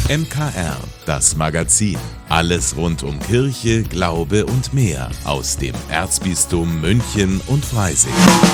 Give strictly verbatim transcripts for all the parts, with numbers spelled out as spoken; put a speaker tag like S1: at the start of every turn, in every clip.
S1: M K R, das Magazin. Alles rund um Kirche, Glaube und mehr aus dem Erzbistum München und Freising.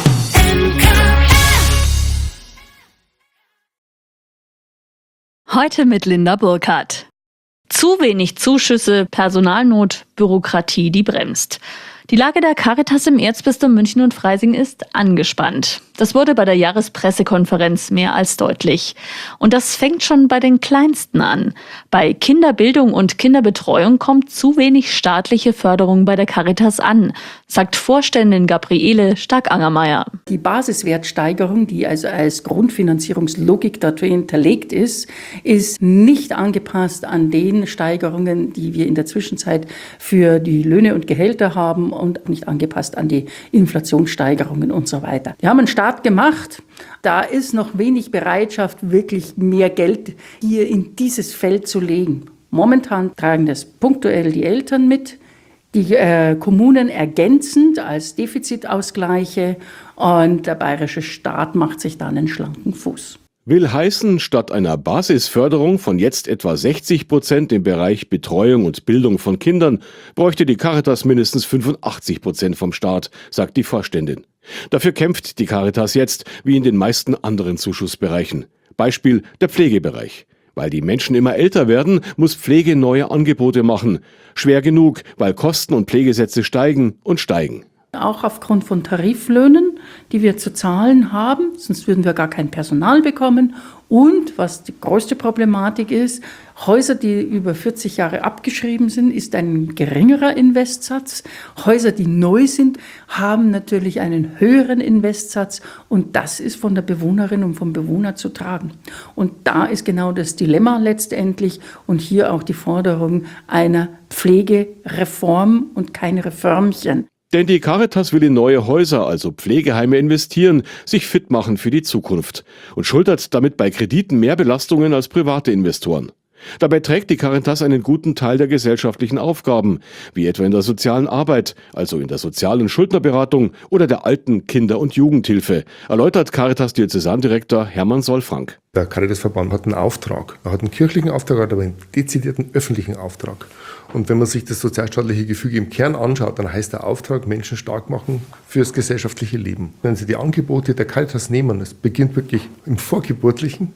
S2: Heute mit Linda Burkhardt. Zu wenig Zuschüsse, Personalnot, Bürokratie, die bremst. Die Lage der Caritas im Erzbistum München und Freising ist angespannt. Das wurde bei der Jahrespressekonferenz mehr als deutlich. Und das fängt schon bei den Kleinsten an. Bei Kinderbildung und Kinderbetreuung kommt zu wenig staatliche Förderung bei der Caritas an, sagt Vorständin Gabriele Stark-Angermeier.
S3: Die Basiswertsteigerung, die also als Grundfinanzierungslogik dafür hinterlegt ist, ist nicht angepasst an den Steigerungen, die wir in der Zwischenzeit für die Löhne und Gehälter haben und nicht angepasst an die Inflationssteigerungen und so weiter. Wir haben einen Start gemacht. Da ist noch wenig Bereitschaft, wirklich mehr Geld hier in dieses Feld zu legen. Momentan tragen das punktuell die Eltern mit, die äh, Kommunen ergänzend als Defizitausgleiche und der bayerische Staat macht sich dann einen schlanken Fuß.
S4: Will heißen, statt einer Basisförderung von jetzt etwa sechzig Prozent im Bereich Betreuung und Bildung von Kindern, bräuchte die Caritas mindestens fünfundachtzig Prozent vom Staat, sagt die Vorständin. Dafür kämpft die Caritas jetzt, wie in den meisten anderen Zuschussbereichen. Beispiel der Pflegebereich. Weil die Menschen immer älter werden, muss Pflege neue Angebote machen. Schwer genug, weil Kosten und Pflegesätze steigen und steigen.
S3: Auch aufgrund von Tariflöhnen, die wir zu zahlen haben, sonst würden wir gar kein Personal bekommen. Und was die größte Problematik ist, Häuser, die über vierzig Jahre abgeschrieben sind, ist ein geringerer Investsatz. Häuser, die neu sind, haben natürlich einen höheren Investsatz und das ist von der Bewohnerin und vom Bewohner zu tragen. Und da ist genau das Dilemma letztendlich und hier auch die Forderung einer Pflegereform und kein Reformchen.
S4: Denn die Caritas will in neue Häuser, also Pflegeheime, investieren, sich fit machen für die Zukunft und schultert damit bei Krediten mehr Belastungen als private Investoren. Dabei trägt die Caritas einen guten Teil der gesellschaftlichen Aufgaben, wie etwa in der sozialen Arbeit, also in der sozialen Schuldnerberatung oder der Alten-, Kinder- und Jugendhilfe, erläutert Caritas-Diözesandirektor Hermann Solfrank.
S5: Der Caritasverband hat einen Auftrag. Er hat einen kirchlichen Auftrag, hat aber einen dezidierten öffentlichen Auftrag. Und wenn man sich das sozialstaatliche Gefüge im Kern anschaut, dann heißt der Auftrag, Menschen stark machen fürs gesellschaftliche Leben. Wenn Sie die Angebote der Caritas nehmen, es beginnt wirklich im Vorgeburtlichen,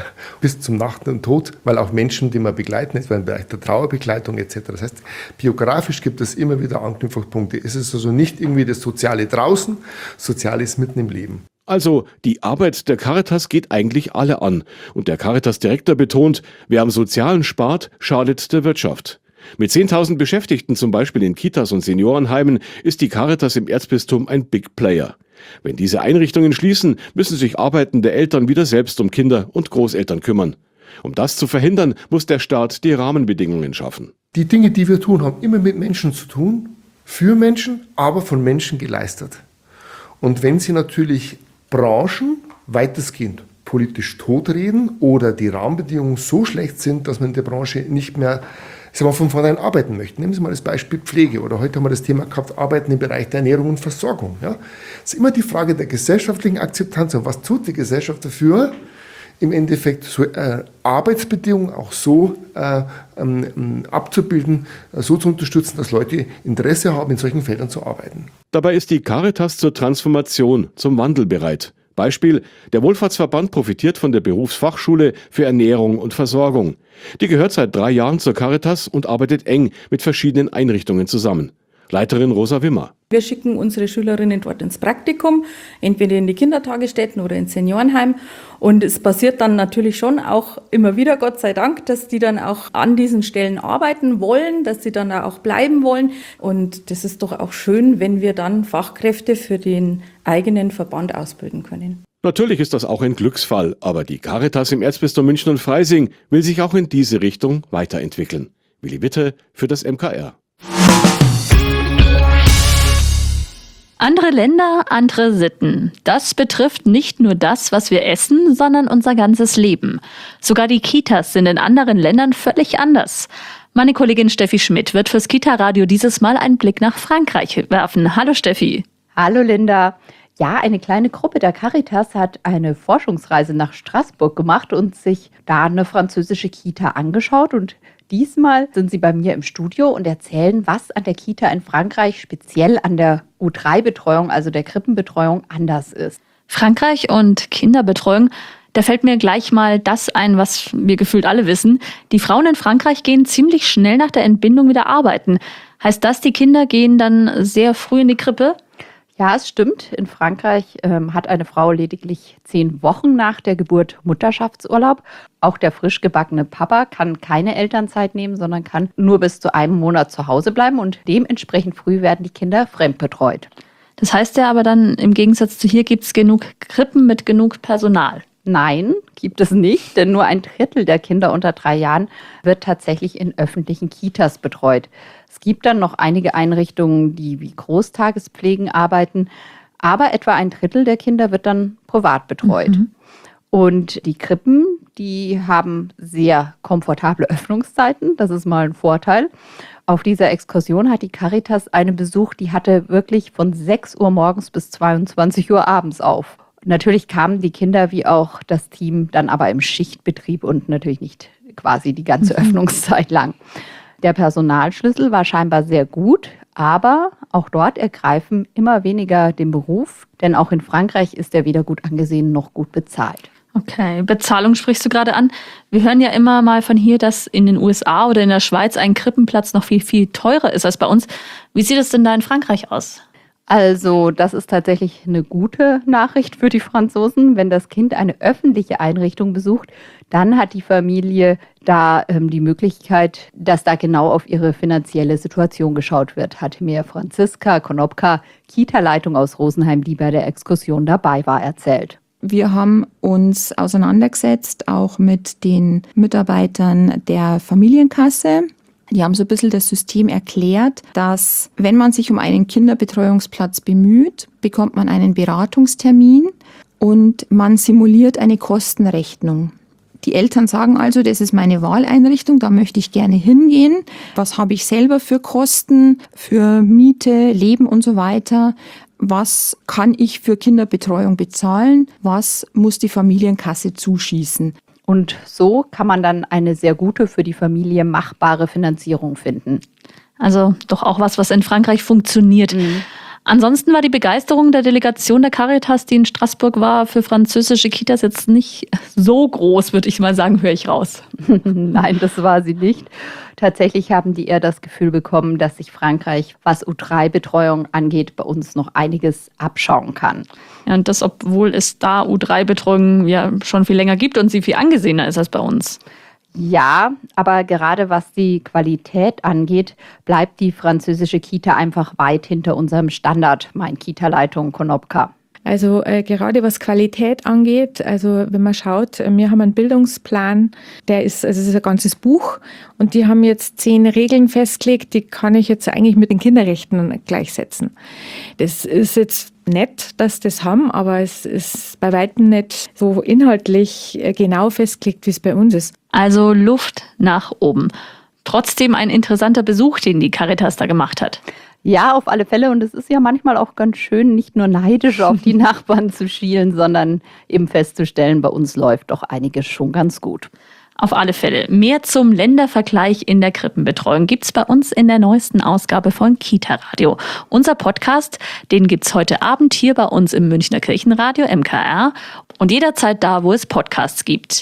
S5: bis zum Nach- und Tod, weil auch Menschen, die man begleiten, etwa im Bereich der Trauerbegleitung et cetera. Das heißt, biografisch gibt es immer wieder Anknüpfungspunkte. Es ist also nicht irgendwie das Soziale draußen, Sozial ist mitten im Leben.
S4: Also, die Arbeit der Caritas geht eigentlich alle an. Und der Caritas-Direktor betont, wer am Sozialen spart, schadet der Wirtschaft. Mit zehntausend Beschäftigten zum Beispiel in Kitas und Seniorenheimen ist die Caritas im Erzbistum ein Big Player. Wenn diese Einrichtungen schließen, müssen sich arbeitende Eltern wieder selbst um Kinder und Großeltern kümmern. Um das zu verhindern, muss der Staat die Rahmenbedingungen schaffen.
S5: Die Dinge, die wir tun, haben immer mit Menschen zu tun, für Menschen, aber von Menschen geleistet. Und wenn Sie natürlich Branchen weitestgehend politisch totreden oder die Rahmenbedingungen so schlecht sind, dass man in der Branche nicht mehr ich sag mal, von vornherein arbeiten möchte. Nehmen Sie mal das Beispiel Pflege oder heute haben wir das Thema gehabt, Arbeiten im Bereich der Ernährung und Versorgung. Ja? Es ist immer die Frage der gesellschaftlichen Akzeptanz und was tut die Gesellschaft dafür, im Endeffekt so äh, Arbeitsbedingungen auch so äh, ähm, abzubilden, äh, so zu unterstützen, dass Leute Interesse haben, in solchen Feldern zu arbeiten.
S4: Dabei ist die Caritas zur Transformation, zum Wandel bereit. Beispiel, der Wohlfahrtsverband profitiert von der Berufsfachschule für Ernährung und Versorgung. Die gehört seit drei Jahren zur Caritas und arbeitet eng mit verschiedenen Einrichtungen zusammen. Leiterin Rosa Wimmer.
S6: Wir schicken unsere Schülerinnen dort ins Praktikum, entweder in die Kindertagesstätten oder ins Seniorenheim. Und es passiert dann natürlich schon auch immer wieder, Gott sei Dank, dass die dann auch an diesen Stellen arbeiten wollen, dass sie dann auch bleiben wollen. Und das ist doch auch schön, wenn wir dann Fachkräfte für den eigenen Verband ausbilden können.
S4: Natürlich ist das auch ein Glücksfall, aber die Caritas im Erzbistum München und Freising will sich auch in diese Richtung weiterentwickeln. Willi Witte für das M K R.
S2: Andere Länder, andere Sitten. Das betrifft nicht nur das, was wir essen, sondern unser ganzes Leben. Sogar die Kitas sind in anderen Ländern völlig anders. Meine Kollegin Steffi Schmidt wird fürs Kita-Radio dieses Mal einen Blick nach Frankreich werfen. Hallo Steffi.
S7: Hallo Linda. Ja, eine kleine Gruppe der Caritas hat eine Forschungsreise nach Straßburg gemacht und sich da eine französische Kita angeschaut. Und diesmal sind sie bei mir im Studio und erzählen, was an der Kita in Frankreich speziell an der U drei Betreuung, also der Krippenbetreuung, anders ist.
S2: Frankreich und Kinderbetreuung, da fällt mir gleich mal das ein, was wir gefühlt alle wissen. Die Frauen in Frankreich gehen ziemlich schnell nach der Entbindung wieder arbeiten. Heißt das, die Kinder gehen dann sehr früh in die Krippe?
S7: Ja, es stimmt. In Frankreich ähm, hat eine Frau lediglich zehn Wochen nach der Geburt Mutterschaftsurlaub. Auch der frisch gebackene Papa kann keine Elternzeit nehmen, sondern kann nur bis zu einem Monat zu Hause bleiben und dementsprechend früh werden die Kinder fremdbetreut.
S2: Das heißt ja aber dann, im Gegensatz zu hier gibt es genug Krippen mit genug Personal.
S7: Nein, gibt es nicht, denn nur ein Drittel der Kinder unter drei Jahren wird tatsächlich in öffentlichen Kitas betreut. Es gibt dann noch einige Einrichtungen, die wie Großtagespflegen arbeiten, aber etwa ein Drittel der Kinder wird dann privat betreut. Mhm. Und die Krippen, die haben sehr komfortable Öffnungszeiten, das ist mal ein Vorteil. Auf dieser Exkursion hat die Caritas einen besucht, die hatte wirklich von sechs Uhr morgens bis zweiundzwanzig Uhr abends auf. Natürlich kamen die Kinder wie auch das Team dann aber im Schichtbetrieb und natürlich nicht quasi die ganze mhm. Öffnungszeit lang. Der Personalschlüssel war scheinbar sehr gut, aber auch dort ergreifen immer weniger den Beruf, denn auch in Frankreich ist er weder gut angesehen noch gut bezahlt.
S2: Okay, Bezahlung sprichst du gerade an. Wir hören ja immer mal von hier, dass in den U S A oder in der Schweiz ein Krippenplatz noch viel, viel teurer ist als bei uns. Wie sieht es denn da in Frankreich aus?
S7: Also das ist tatsächlich eine gute Nachricht für die Franzosen. Wenn das Kind eine öffentliche Einrichtung besucht, dann hat die Familie da ähm, die Möglichkeit, dass da genau auf ihre finanzielle Situation geschaut wird, hat mir Franziska Konopka, Kita-Leitung aus Rosenheim, die bei der Exkursion dabei war, erzählt.
S8: Wir haben uns auseinandergesetzt, auch mit den Mitarbeitern der Familienkasse. Die haben so ein bisschen das System erklärt, dass wenn man sich um einen Kinderbetreuungsplatz bemüht, bekommt man einen Beratungstermin und man simuliert eine Kostenrechnung. Die Eltern sagen also, das ist meine Wahleinrichtung, da möchte ich gerne hingehen. Was habe ich selber für Kosten, für Miete, Leben und so weiter? Was kann ich für Kinderbetreuung bezahlen? Was muss die Familienkasse zuschießen?
S7: Und so kann man dann eine sehr gute, für die Familie machbare Finanzierung finden.
S2: Also doch auch was, was in Frankreich funktioniert. Mhm. Ansonsten war die Begeisterung der Delegation der Caritas, die in Straßburg war, für französische Kitas jetzt nicht so groß, würde ich mal sagen, höre ich raus.
S7: Nein, das war sie nicht. Tatsächlich haben die eher das Gefühl bekommen, dass sich Frankreich, was U drei Betreuung angeht, bei uns noch einiges abschauen kann.
S2: Ja, und das, obwohl es da U drei Betreuung ja schon viel länger gibt und sie viel angesehener ist als bei uns.
S7: Ja, aber gerade was die Qualität angeht, bleibt die französische Kita einfach weit hinter unserem Standard, meint Kita-Leitung Konopka.
S6: Also äh, gerade was Qualität angeht, also wenn man schaut, wir haben einen Bildungsplan, der ist, also es ist ein ganzes Buch und die haben jetzt zehn Regeln festgelegt, die kann ich jetzt eigentlich mit den Kinderrechten gleichsetzen. Das ist jetzt nett, dass das haben, aber es ist bei weitem nicht so inhaltlich genau festgelegt, wie es bei uns ist.
S2: Also Luft nach oben. Trotzdem ein interessanter Besuch, den die Caritas da gemacht hat.
S7: Ja, auf alle Fälle. Und es ist ja manchmal auch ganz schön, nicht nur neidisch auf die Nachbarn zu schielen, sondern eben festzustellen, bei uns läuft doch einiges schon ganz gut.
S2: Auf alle Fälle. Mehr zum Ländervergleich in der Krippenbetreuung gibt's bei uns in der neuesten Ausgabe von Kita Radio. Unser Podcast, den gibt's heute Abend hier bei uns im Münchner Kirchenradio M K R und jederzeit da, wo es Podcasts gibt.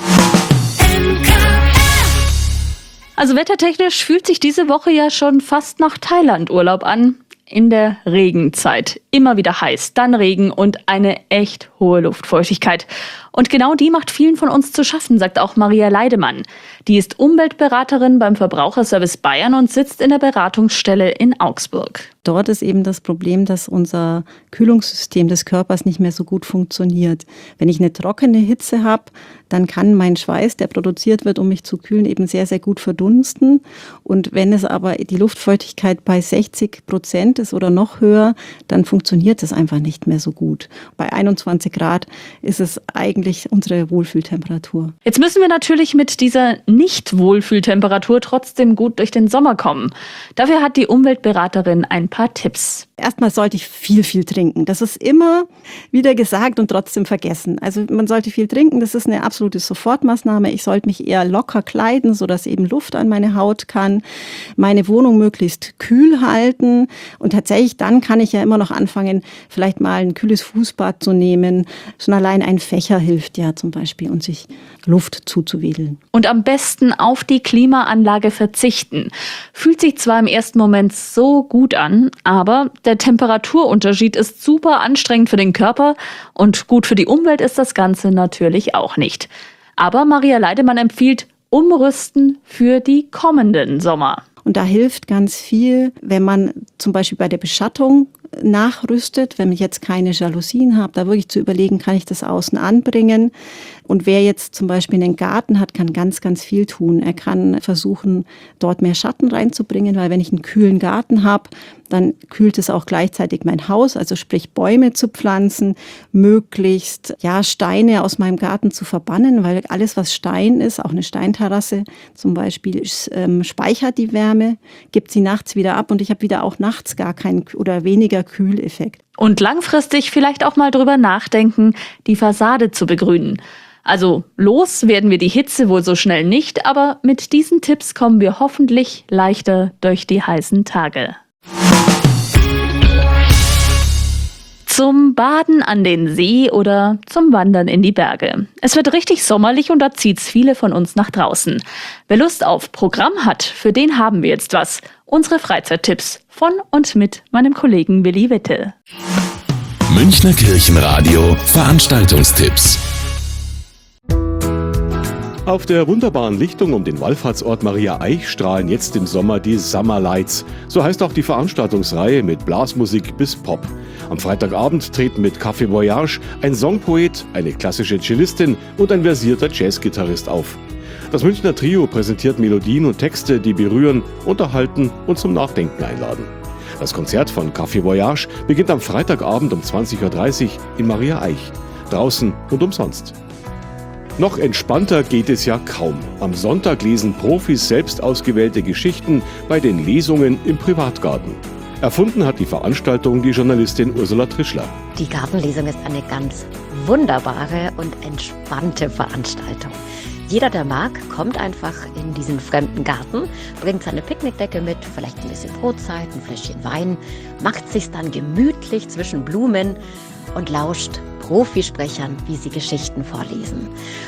S2: Also wettertechnisch fühlt sich diese Woche ja schon fast nach Thailand-Urlaub an. In der Regenzeit. Immer wieder heiß, dann Regen und eine echt hohe Luftfeuchtigkeit. Und genau die macht vielen von uns zu schaffen, sagt auch Maria Leidemann. Die ist Umweltberaterin beim Verbraucherservice Bayern und sitzt in der Beratungsstelle in Augsburg.
S9: Dort ist eben das Problem, dass unser Kühlungssystem des Körpers nicht mehr so gut funktioniert. Wenn ich eine trockene Hitze habe, dann kann mein Schweiß, der produziert wird, um mich zu kühlen, eben sehr, sehr gut verdunsten. Und wenn es aber die Luftfeuchtigkeit bei sechzig Prozent ist oder noch höher, dann funktioniert es einfach nicht mehr so gut. Bei einundzwanzig Grad ist es eigentlich unsere Wohlfühltemperatur.
S2: Jetzt müssen wir natürlich mit dieser Nicht-Wohlfühltemperatur trotzdem gut durch den Sommer kommen. Dafür hat die Umweltberaterin ein paar Tipps.
S9: Erstmal sollte ich viel, viel trinken. Das ist immer wieder gesagt und trotzdem vergessen. Also man sollte viel trinken, das ist eine absolute Sofortmaßnahme. Ich sollte mich eher locker kleiden, sodass eben Luft an meine Haut kann. Meine Wohnung möglichst kühl halten. Und tatsächlich dann kann ich ja immer noch anfangen, vielleicht mal ein kühles Fußbad zu nehmen. Schon allein ein Fächer hilft ja zum Beispiel, und sich Luft zuzuwedeln.
S2: Und am besten auf die Klimaanlage verzichten. Fühlt sich zwar im ersten Moment so gut an, aber der Temperaturunterschied ist super anstrengend für den Körper und gut für die Umwelt ist das Ganze natürlich auch nicht. Aber Maria Leidemann empfiehlt Umrüsten für die kommenden Sommer.
S9: Und da hilft ganz viel, wenn man zum Beispiel bei der Beschattung nachrüstet, wenn ich jetzt keine Jalousien habe, da wirklich zu überlegen, kann ich das außen anbringen. Und wer jetzt zum Beispiel einen Garten hat, kann ganz, ganz viel tun. Er kann versuchen, dort mehr Schatten reinzubringen, weil wenn ich einen kühlen Garten habe, dann kühlt es auch gleichzeitig mein Haus, also sprich Bäume zu pflanzen, möglichst ja Steine aus meinem Garten zu verbannen, weil alles, was Stein ist, auch eine Steinterrasse zum Beispiel, ist, ähm, speichert die Wärme, gibt sie nachts wieder ab und ich habe wieder auch nachts gar keinen oder weniger Kühleffekt.
S2: Und langfristig vielleicht auch mal drüber nachdenken, die Fassade zu begrünen. Also los werden wir die Hitze wohl so schnell nicht, aber mit diesen Tipps kommen wir hoffentlich leichter durch die heißen Tage. Zum Baden an den See oder zum Wandern in die Berge. Es wird richtig sommerlich und da zieht's viele von uns nach draußen. Wer Lust auf Programm hat, für den haben wir jetzt was. Unsere Freizeittipps von und mit meinem Kollegen Willi Witte.
S1: Münchner Kirchenradio Veranstaltungstipps.
S4: Auf der wunderbaren Lichtung um den Wallfahrtsort Maria Eich strahlen jetzt im Sommer die Summer Lights. So heißt auch die Veranstaltungsreihe mit Blasmusik bis Pop. Am Freitagabend treten mit Café Voyage ein Songpoet, eine klassische Cellistin und ein versierter Jazzgitarrist auf. Das Münchner Trio präsentiert Melodien und Texte, die berühren, unterhalten und zum Nachdenken einladen. Das Konzert von Café Voyage beginnt am Freitagabend um zwanzig Uhr dreißig in Maria Eich. Draußen und umsonst. Noch entspannter geht es ja kaum. Am Sonntag lesen Profis selbst ausgewählte Geschichten bei den Lesungen im Privatgarten. Erfunden hat die Veranstaltung die Journalistin Ursula Trischler.
S10: Die Gartenlesung ist eine ganz wunderbare und entspannte Veranstaltung. Jeder, der mag, kommt einfach in diesen fremden Garten, bringt seine Picknickdecke mit, vielleicht ein bisschen Brotzeit, ein Fläschchen Wein, macht sich's dann gemütlich zwischen Blumen und lauscht Profisprechern, wie sie Geschichten vorlesen.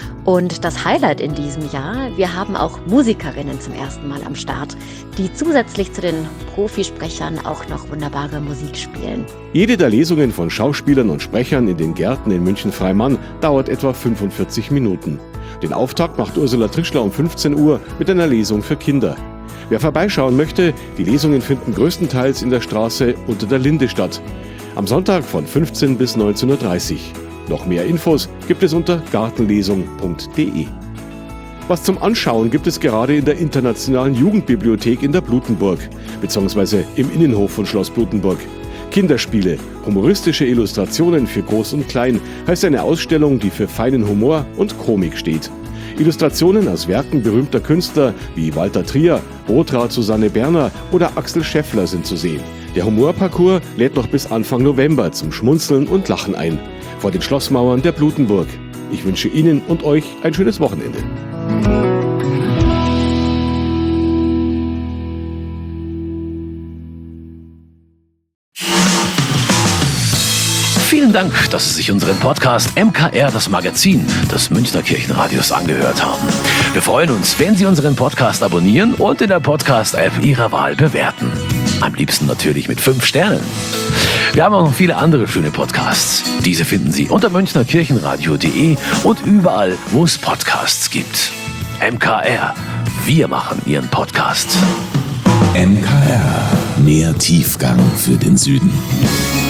S10: Und das Highlight in diesem Jahr, wir haben auch Musikerinnen zum ersten Mal am Start, die zusätzlich zu den Profisprechern auch noch wunderbare Musik spielen.
S4: Jede der Lesungen von Schauspielern und Sprechern in den Gärten in München-Freimann dauert etwa fünfundvierzig Minuten. Den Auftakt macht Ursula Trischler um fünfzehn Uhr mit einer Lesung für Kinder. Wer vorbeischauen möchte, die Lesungen finden größtenteils in der Straße unter der Linde statt. Am Sonntag von fünfzehn bis neunzehn Uhr dreißig. Noch mehr Infos gibt es unter gartenlesung punkt de. Was zum Anschauen gibt es gerade in der Internationalen Jugendbibliothek in der Blutenburg, beziehungsweise im Innenhof von Schloss Blutenburg. Kinderspiele, humoristische Illustrationen für Groß und Klein heißt eine Ausstellung, die für feinen Humor und Komik steht. Illustrationen aus Werken berühmter Künstler wie Walter Trier, Botra Susanne Berner oder Axel Scheffler sind zu sehen. Der Humorparcours lädt noch bis Anfang November zum Schmunzeln und Lachen ein. Vor den Schlossmauern der Blutenburg. Ich wünsche Ihnen und euch ein schönes Wochenende.
S11: Vielen Dank, dass Sie sich unseren Podcast M K R, das Magazin des Münchner Kirchenradios, angehört haben. Wir freuen uns, wenn Sie unseren Podcast abonnieren und in der Podcast-App Ihrer Wahl bewerten. Am liebsten natürlich mit fünf Sternen. Wir haben auch noch viele andere schöne Podcasts. Diese finden Sie unter münchner kirchenradio punkt de und überall, wo es Podcasts gibt. M K R, wir machen Ihren Podcast.
S1: M K R, mehr Tiefgang für den Süden.